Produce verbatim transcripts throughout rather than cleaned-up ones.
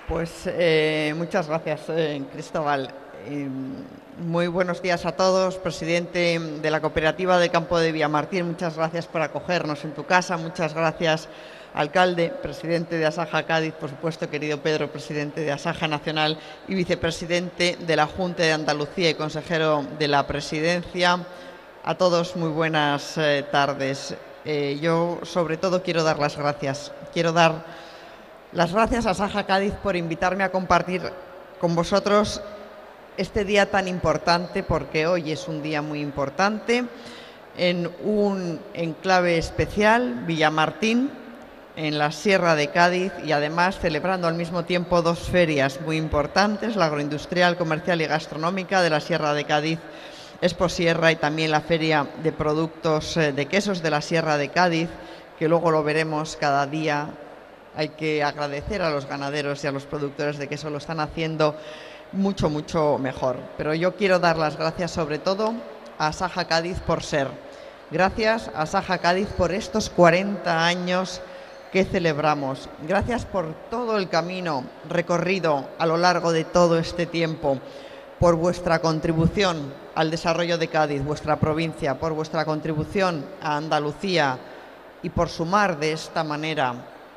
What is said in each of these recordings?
Pues eh, muchas gracias, eh, Cristóbal. Eh, muy buenos días a todos, presidente de la Cooperativa de Campo de Villamartín. Muchas gracias por acogernos en tu casa. Muchas gracias, alcalde, presidente de Asaja Cádiz, por supuesto, querido Pedro, presidente de Asaja Nacional y vicepresidente de la Junta de Andalucía y consejero de la Presidencia. A todos, muy buenas eh, tardes. Eh, yo, sobre todo, quiero dar las gracias. Quiero dar Las gracias a Asaja Cádiz por invitarme a compartir con vosotros este día tan importante, porque hoy es un día muy importante, en un enclave especial, Villamartín, en la Sierra de Cádiz, y además celebrando al mismo tiempo dos ferias muy importantes, la agroindustrial, comercial y gastronómica de la Sierra de Cádiz, Expo Sierra, y también la Feria de Productos de Quesos de la Sierra de Cádiz, que luego lo veremos cada día. Hay que agradecer a los ganaderos y a los productores de queso, lo están haciendo mucho, mucho mejor. Pero yo quiero dar las gracias sobre todo a Asaja Cádiz por ser. Gracias a Asaja Cádiz por estos cuarenta años que celebramos. Gracias por todo el camino recorrido a lo largo de todo este tiempo, por vuestra contribución al desarrollo de Cádiz, vuestra provincia, por vuestra contribución a Andalucía y por sumar de esta manera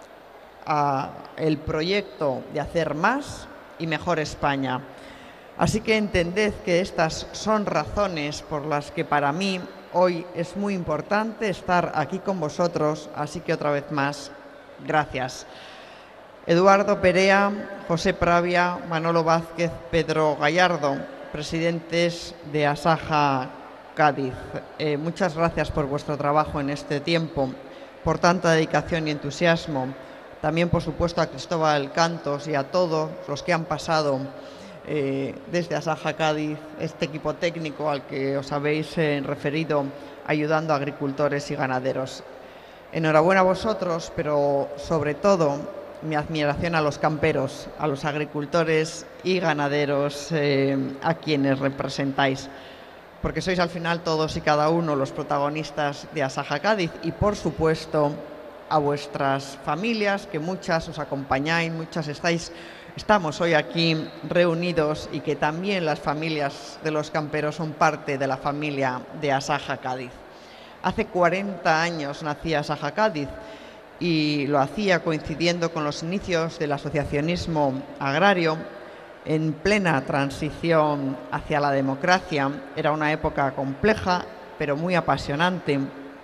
a el proyecto de hacer más y mejor España. Así que entended que estas son razones por las que para mí hoy es muy importante estar aquí con vosotros, así que otra vez más, gracias. Eduardo Perea, José Pravia, Manolo Vázquez, Pedro Gallardo, presidentes de Asaja Cádiz. Eh, muchas gracias por vuestro trabajo en este tiempo, por tanta dedicación y entusiasmo. También, por supuesto, a Cristóbal Cantos y a todos los que han pasado eh, desde Asaja Cádiz, este equipo técnico al que os habéis eh, referido, ayudando a agricultores y ganaderos. Enhorabuena a vosotros, pero sobre todo mi admiración a los camperos, a los agricultores y ganaderos eh, a quienes representáis, porque sois al final todos y cada uno los protagonistas de Asaja Cádiz y, por supuesto, a vuestras familias, que muchas os acompañáis, muchas estáis, estamos hoy aquí reunidos, y que también las familias de los camperos son parte de la familia de Asaja Cádiz. Hace cuarenta años nacía Asaja Cádiz y lo hacía coincidiendo con los inicios del asociacionismo agrario en plena transición hacia la democracia. Era una época compleja, pero muy apasionante,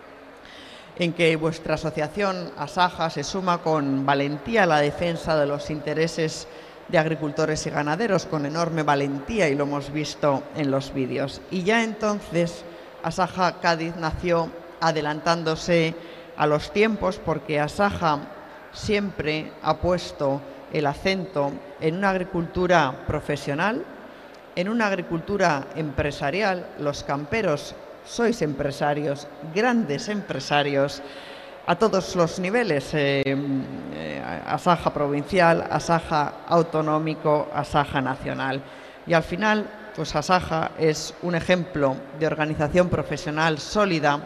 en que vuestra asociación Asaja se suma con valentía a la defensa de los intereses de agricultores y ganaderos, con enorme valentía, y lo hemos visto en los vídeos. Y ya entonces Asaja Cádiz nació adelantándose a los tiempos, porque Asaja siempre ha puesto el acento en una agricultura profesional, en una agricultura empresarial. Los camperos sois empresarios, grandes empresarios, a todos los niveles, eh, eh, Asaja provincial, Asaja autonómico, Asaja nacional. Y al final, pues Asaja es un ejemplo de organización profesional sólida,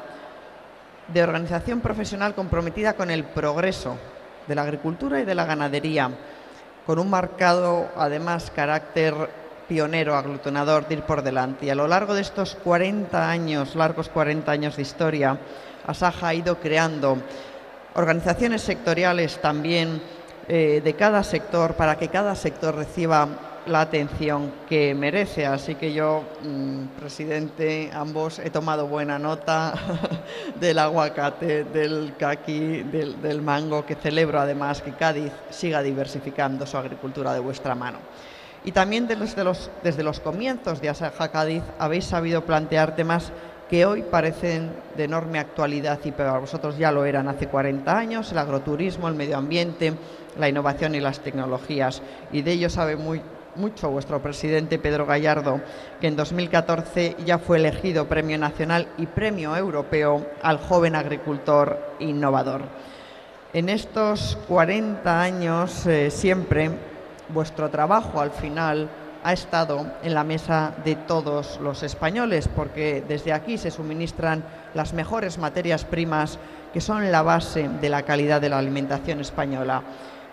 de organización profesional comprometida con el progreso de la agricultura y de la ganadería, con un marcado, además, carácter pionero, aglutinador, de ir por delante. Y a lo largo de estos cuarenta años, largos cuarenta años de historia, Asaja ha ido creando organizaciones sectoriales también eh, de cada sector, para que cada sector reciba la atención que merece. Así que yo, mmm, presidente, ambos, he tomado buena nota del aguacate, del caqui, del, del mango, que celebro además que Cádiz siga diversificando su agricultura de vuestra mano. Y también desde los, desde los comienzos de Asaja Cádiz habéis sabido plantear temas que hoy parecen de enorme actualidad, y para vosotros ya lo eran hace cuarenta años, el agroturismo, el medio ambiente, la innovación y las tecnologías. Y de ello sabe muy, mucho vuestro presidente Pedro Gallardo, que en dos mil catorce ya fue elegido Premio Nacional y Premio Europeo al Joven Agricultor Innovador. En estos cuarenta años eh, siempre vuestro trabajo al final ha estado en la mesa de todos los españoles, porque desde aquí se suministran las mejores materias primas que son la base de la calidad de la alimentación española.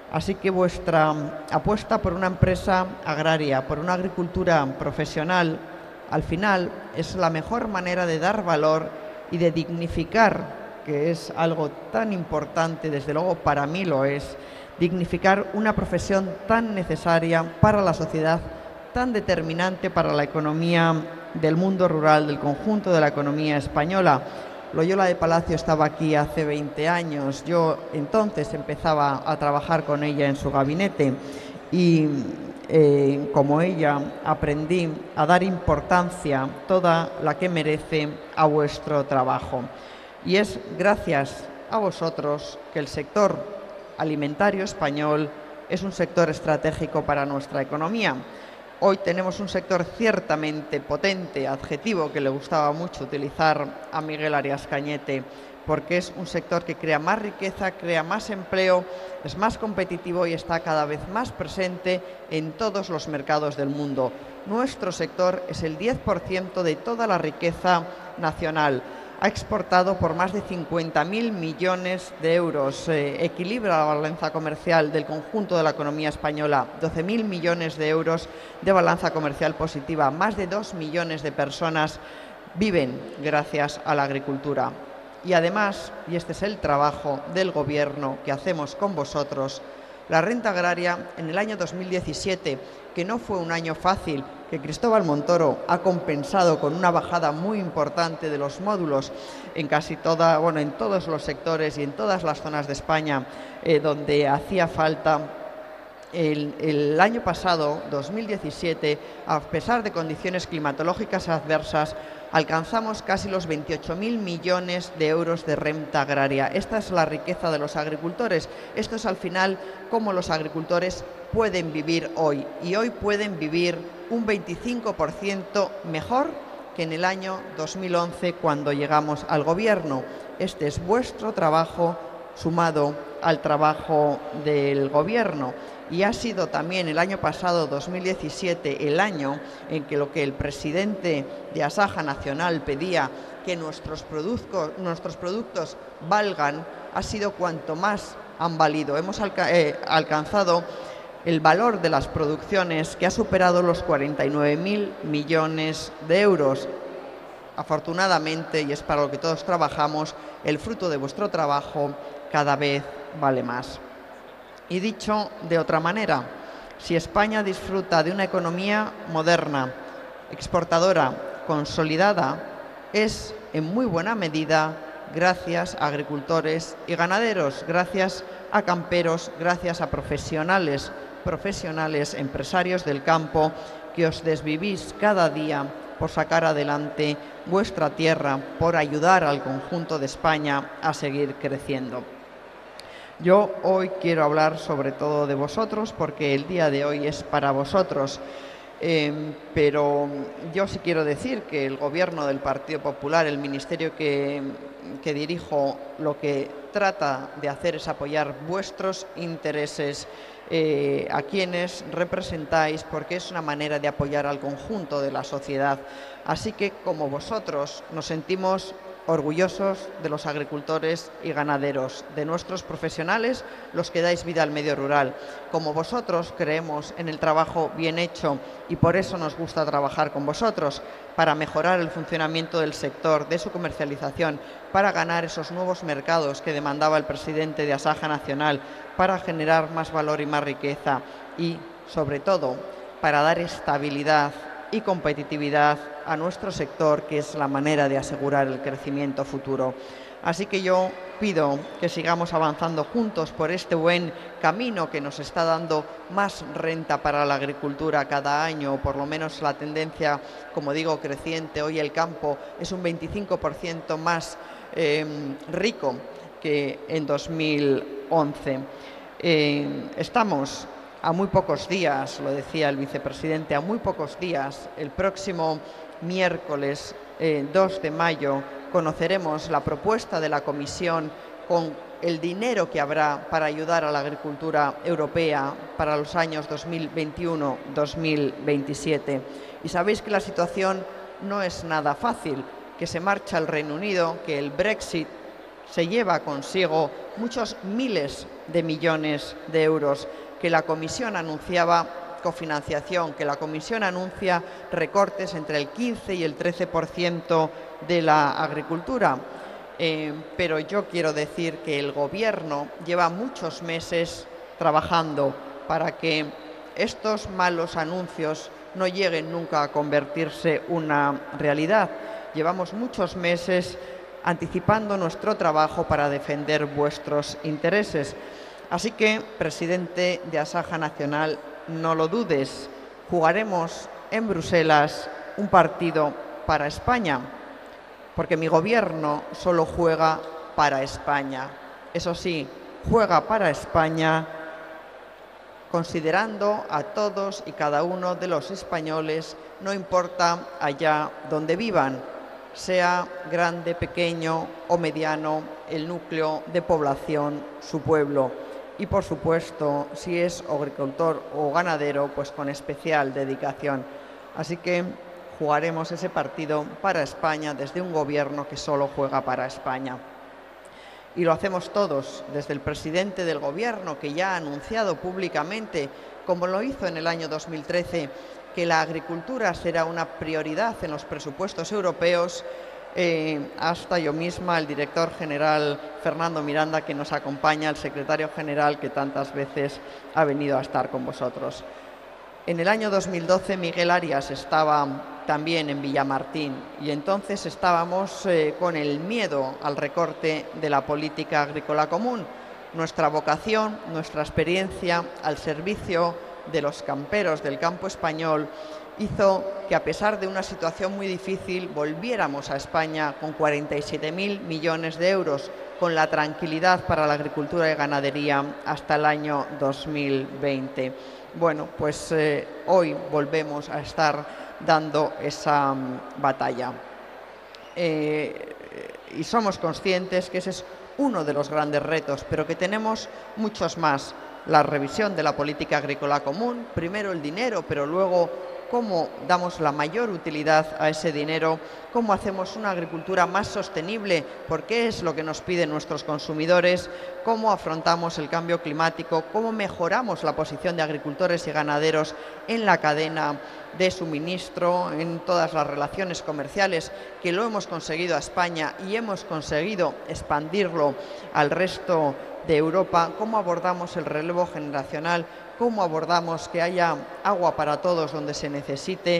Así que vuestra apuesta por una empresa agraria, por una agricultura profesional, al final es la mejor manera de dar valor y de dignificar, que es algo tan importante, desde luego para mí lo es, dignificar una profesión tan necesaria para la sociedad, tan determinante para la economía del mundo rural, del conjunto de la economía española. Loyola de Palacio estaba aquí hace veinte años, yo entonces empezaba a trabajar con ella en su gabinete y eh, como ella aprendí a dar importancia toda la que merece a vuestro trabajo. Y es gracias a vosotros que el sector alimentario español es un sector estratégico para nuestra economía. Hoy tenemos un sector ciertamente potente, adjetivo que le gustaba mucho utilizar a Miguel Arias Cañete, porque es un sector que crea más riqueza, crea más empleo, es más competitivo y está cada vez más presente en todos los mercados del mundo. Nuestro sector es el diez por ciento de toda la riqueza nacional. Ha exportado por más de cincuenta mil millones de euros, eh, equilibra la balanza comercial del conjunto de la economía española, doce mil millones de euros de balanza comercial positiva, más de dos millones de personas viven gracias a la agricultura. Y además, y este es el trabajo del Gobierno que hacemos con vosotros, la renta agraria en el año dos mil diecisiete, que no fue un año fácil, que Cristóbal Montoro ha compensado con una bajada muy importante de los módulos en casi toda, bueno, en todos los sectores y en todas las zonas de España eh, donde hacía falta. El, el año pasado, dos mil diecisiete, a pesar de condiciones climatológicas adversas, alcanzamos casi los veintiocho mil millones de euros de renta agraria. Esta es la riqueza de los agricultores. Esto es al final cómo los agricultores pueden vivir hoy. Y hoy pueden vivir un veinticinco por ciento mejor que en el año dos mil once, cuando llegamos al Gobierno. Este es vuestro trabajo sumado al trabajo del Gobierno. Y ha sido también el año pasado, dos mil diecisiete, el año en que lo que el presidente de Asaja Nacional pedía, que nuestros productos, nuestros productos valgan, ha sido cuanto más han valido. Hemos alca eh, alcanzado el valor de las producciones que ha superado los cuarenta y nueve mil millones de euros. Afortunadamente, y es para lo que todos trabajamos, el fruto de vuestro trabajo cada vez vale más. Y dicho de otra manera, si España disfruta de una economía moderna, exportadora, consolidada, es en muy buena medida gracias a agricultores y ganaderos, gracias a camperos, gracias a profesionales, profesionales, empresarios del campo, que os desvivís cada día por sacar adelante vuestra tierra, por ayudar al conjunto de España a seguir creciendo. Yo hoy quiero hablar sobre todo de vosotros, porque el día de hoy es para vosotros. Eh, pero yo sí quiero decir que el Gobierno del Partido Popular, el ministerio que, que dirijo, lo que trata de hacer es apoyar vuestros intereses, eh, a quienes representáis, porque es una manera de apoyar al conjunto de la sociedad. Así que, como vosotros, nos sentimos orgullosos de los agricultores y ganaderos, de nuestros profesionales, los que dais vida al medio rural. Como vosotros, creemos en el trabajo bien hecho y por eso nos gusta trabajar con vosotros, para mejorar el funcionamiento del sector, de su comercialización, para ganar esos nuevos mercados que demandaba el presidente de Asaja Nacional, para generar más valor y más riqueza y, sobre todo, para dar estabilidad y competitividad a nuestro sector, que es la manera de asegurar el crecimiento futuro. Así que yo pido que sigamos avanzando juntos por este buen camino que nos está dando más renta para la agricultura cada año, o por lo menos la tendencia, como digo, creciente. Hoy el campo es un veinticinco por ciento más eh, rico que en dos mil once. Eh, estamos a muy pocos días, lo decía el vicepresidente, a muy pocos días, el próximo miércoles eh, dos de mayo, conoceremos la propuesta de la Comisión con el dinero que habrá para ayudar a la agricultura europea para los años dos mil veintiuno dos mil veintisiete. Y sabéis que la situación no es nada fácil, que se marcha el Reino Unido, que el Brexit se lleva consigo muchos miles de millones de euros, que la Comisión anunciaba cofinanciación, que la Comisión anuncia recortes entre el quince y el trece por ciento de la agricultura. Eh, pero yo quiero decir que el Gobierno lleva muchos meses trabajando para que estos malos anuncios no lleguen nunca a convertirse en una realidad. Llevamos muchos meses anticipando nuestro trabajo para defender vuestros intereses. Así que, presidente de Asaja Nacional, no lo dudes, jugaremos en Bruselas un partido para España, porque mi Gobierno solo juega para España. Eso sí, juega para España considerando a todos y cada uno de los españoles, no importa allá donde vivan, sea grande, pequeño o mediano el núcleo de población, su pueblo. Y, por supuesto, si es agricultor o ganadero, pues con especial dedicación. Así que jugaremos ese partido para España desde un Gobierno que solo juega para España. Y lo hacemos todos, desde el presidente del Gobierno, que ya ha anunciado públicamente, como lo hizo en el año dos mil trece, que la agricultura será una prioridad en los presupuestos europeos, eh, hasta yo misma, el director general Fernando Miranda, que nos acompaña, el secretario general que tantas veces ha venido a estar con vosotros. En el año dos mil doce Miguel Arias estaba también en Villamartín y entonces estábamos eh, con el miedo al recorte de la política agrícola común. Nuestra vocación, nuestra experiencia al servicio de los camperos del campo español hizo que, a pesar de una situación muy difícil, volviéramos a España con cuarenta y siete mil millones de euros, con la tranquilidad para la agricultura y ganadería hasta el año dos mil veinte. Bueno, pues eh, hoy volvemos a estar dando esa um, batalla. Eh, y somos conscientes que ese es uno de los grandes retos, pero que tenemos muchos más. La revisión de la política agrícola común, primero el dinero, pero luego cómo damos la mayor utilidad a ese dinero, cómo hacemos una agricultura más sostenible, porque es lo que nos piden nuestros consumidores, cómo afrontamos el cambio climático, cómo mejoramos la posición de agricultores y ganaderos en la cadena de suministro, en todas las relaciones comerciales, que lo hemos conseguido a España y hemos conseguido expandirlo al resto de Europa, cómo abordamos el relevo generacional, cómo abordamos que haya agua para todos donde se necesite,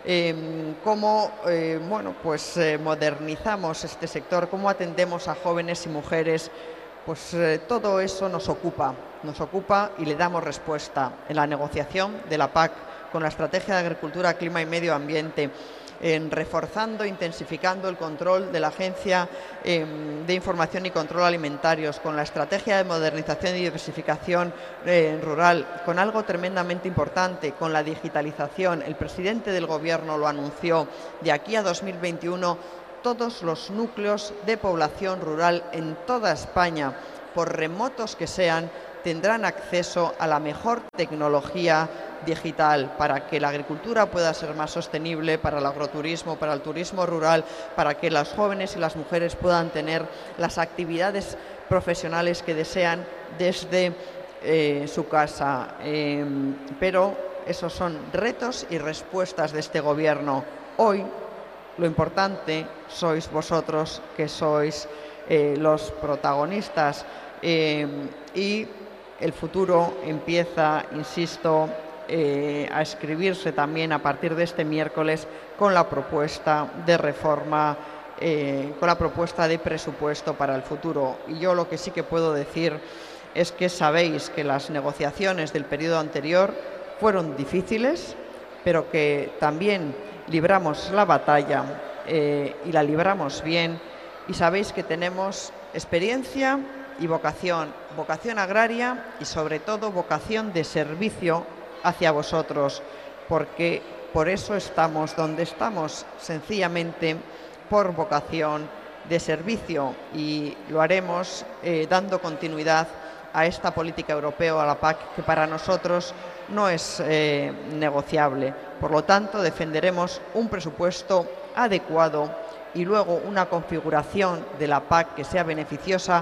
eh, cómo eh, bueno, pues, eh, modernizamos este sector, cómo atendemos a jóvenes y mujeres. Pues eh, todo eso nos ocupa, nos ocupa y le damos respuesta en la negociación de la P A C con la Estrategia de Agricultura, Clima y Medio Ambiente, en reforzando, intensificando el control de la Agencia eh, de Información y Control Alimentarios, con la Estrategia de Modernización y Diversificación eh, Rural, con algo tremendamente importante, con la digitalización. El presidente del Gobierno lo anunció, de aquí a dos mil veintiuno, todos los núcleos de población rural en toda España, por remotos que sean, tendrán acceso a la mejor tecnología digital para que la agricultura pueda ser más sostenible, para el agroturismo, para el turismo rural, para que los jóvenes y las mujeres puedan tener las actividades profesionales que desean desde eh, su casa. Eh, pero esos son retos y respuestas de este Gobierno. Hoy lo importante sois vosotros, que sois eh, los protagonistas, eh, y el futuro empieza, insisto, eh, a escribirse también a partir de este miércoles con la propuesta de reforma, eh, con la propuesta de presupuesto para el futuro. Y yo lo que sí que puedo decir es que sabéis que las negociaciones del periodo anterior fueron difíciles, pero que también libramos la batalla eh, y la libramos bien, y sabéis que tenemos experiencia y vocación, vocación agraria y sobre todo vocación de servicio hacia vosotros, porque por eso estamos donde estamos, sencillamente por vocación de servicio, y lo haremos eh, dando continuidad a esta política europea, a la P A C, que para nosotros no es eh, negociable. Por lo tanto, defenderemos un presupuesto adecuado y luego una configuración de la P A C que sea beneficiosa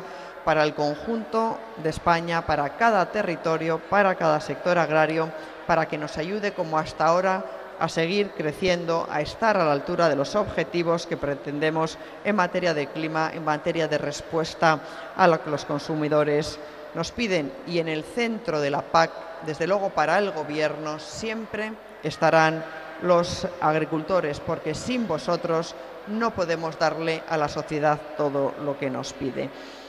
para el conjunto de España, para cada territorio, para cada sector agrario, para que nos ayude, como hasta ahora, a seguir creciendo, a estar a la altura de los objetivos que pretendemos en materia de clima, en materia de respuesta a lo que los consumidores nos piden. Y en el centro de la P A C, desde luego para el Gobierno, siempre estarán los agricultores, porque sin vosotros no podemos darle a la sociedad todo lo que nos pide.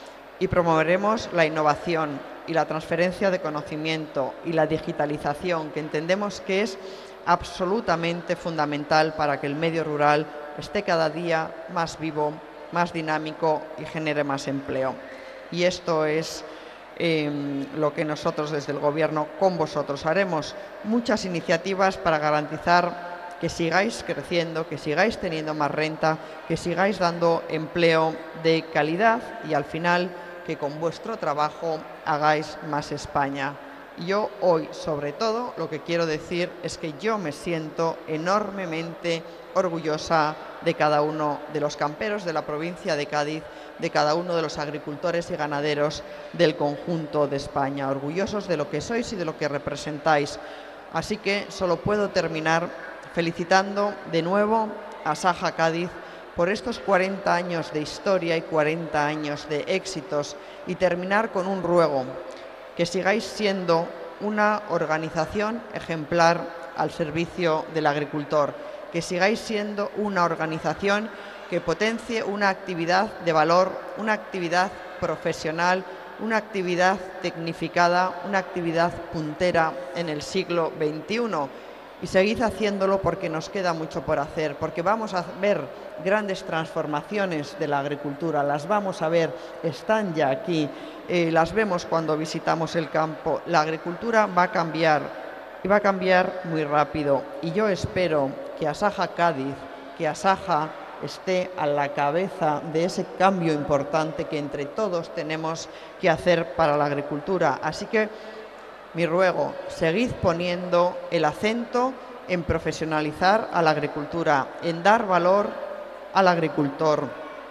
Y promoveremos la innovación y la transferencia de conocimiento y la digitalización, que entendemos que es absolutamente fundamental para que el medio rural esté cada día más vivo, más dinámico y genere más empleo. Y esto es eh, lo que nosotros desde el Gobierno con vosotros haremos. Muchas iniciativas para garantizar que sigáis creciendo, que sigáis teniendo más renta, que sigáis dando empleo de calidad y al final que con vuestro trabajo hagáis más España. Yo hoy, sobre todo, lo que quiero decir es que yo me siento enormemente orgullosa de cada uno de los camperos de la provincia de Cádiz, de cada uno de los agricultores y ganaderos del conjunto de España, orgullosos de lo que sois y de lo que representáis. Así que solo puedo terminar felicitando de nuevo a Saja Cádiz por estos cuarenta años de historia y cuarenta años de éxitos y terminar con un ruego: que sigáis siendo una organización ejemplar al servicio del agricultor, que sigáis siendo una organización que potencie una actividad de valor, una actividad profesional, una actividad tecnificada, una actividad puntera en el siglo veintiuno. Y seguid haciéndolo porque nos queda mucho por hacer, porque vamos a ver grandes transformaciones de la agricultura, las vamos a ver, están ya aquí, eh, las vemos cuando visitamos el campo. La agricultura va a cambiar y va a cambiar muy rápido. Y yo espero que Asaja Cádiz, que Asaja esté a la cabeza de ese cambio importante que entre todos tenemos que hacer para la agricultura. Así que mi ruego, seguid poniendo el acento en profesionalizar a la agricultura, en dar valor al agricultor,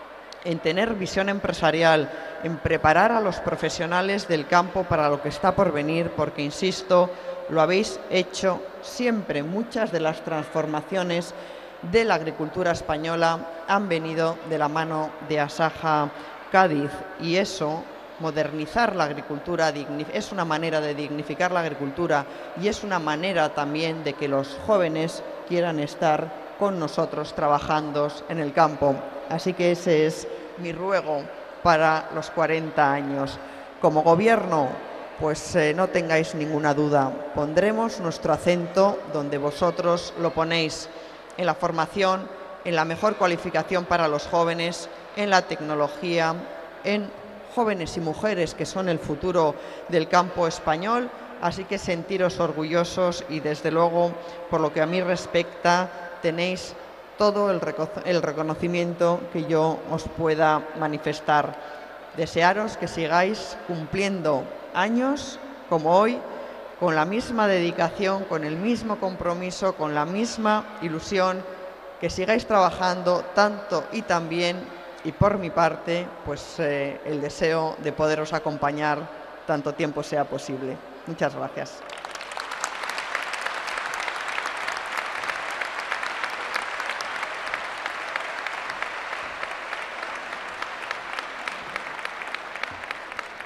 en tener visión empresarial, en preparar a los profesionales del campo para lo que está por venir, porque, insisto, lo habéis hecho siempre. Muchas de las transformaciones de la agricultura española han venido de la mano de Asaja Cádiz y eso, modernizar la agricultura, es una manera de dignificar la agricultura y es una manera también de que los jóvenes quieran estar con nosotros trabajando en el campo. Así que ese es mi ruego para los cuarenta años. Como Gobierno, pues eh, no tengáis ninguna duda, pondremos nuestro acento donde vosotros lo ponéis, en la formación, en la mejor cualificación para los jóvenes, en la tecnología, en jóvenes y mujeres que son el futuro del campo español. Así que sentiros orgullosos y, desde luego, por lo que a mí respecta, tenéis todo el, el reconocimiento que yo os pueda manifestar. Desearos que sigáis cumpliendo años como hoy, con la misma dedicación, con el mismo compromiso, con la misma ilusión, que sigáis trabajando tanto y tan bien. Y por mi parte, pues eh, el deseo de poderos acompañar tanto tiempo sea posible. Muchas gracias.